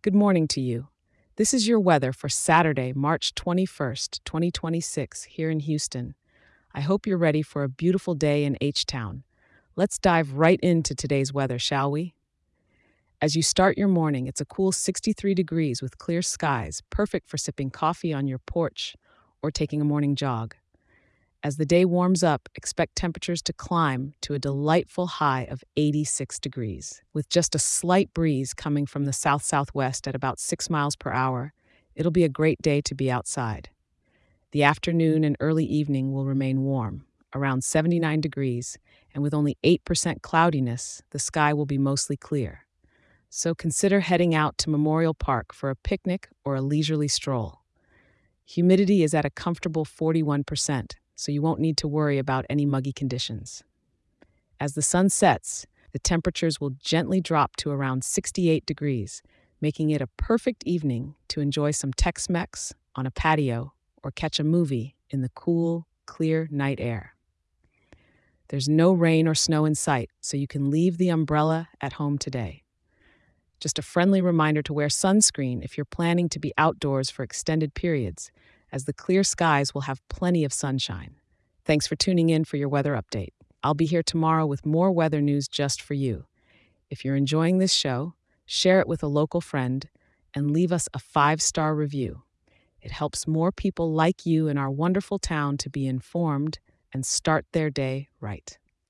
Good morning to you. This is your weather for Saturday, March 21st, 2026, here in Houston. I hope you're ready for a beautiful day in H Town. Let's dive right into today's weather, shall we? As you start your morning, it's a cool 63 degrees with clear skies, perfect for sipping coffee on your porch or taking a morning jog. As the day warms up, expect temperatures to climb to a delightful high of 86 degrees. With just a slight breeze coming from the south southwest at about 6 miles per hour, it'll be a great day to be outside. The afternoon and early evening will remain warm, around 79 degrees, and with only 8% cloudiness, the sky will be mostly clear. So consider heading out to Memorial Park for a picnic or a leisurely stroll. Humidity is at a comfortable 41%, so you won't need to worry about any muggy conditions. As the sun sets, the temperatures will gently drop to around 68 degrees, making it a perfect evening to enjoy some Tex-Mex on a patio or catch a movie in the cool, clear night air. There's no rain or snow in sight, so you can leave the umbrella at home today. Just a friendly reminder to wear sunscreen if you're planning to be outdoors for extended periods, as the clear skies will have plenty of sunshine. Thanks for tuning in for your weather update. I'll be here tomorrow with more weather news just for you. If you're enjoying this show, share it with a local friend and leave us a 5-star review. It helps more people like you in our wonderful town to be informed and start their day right.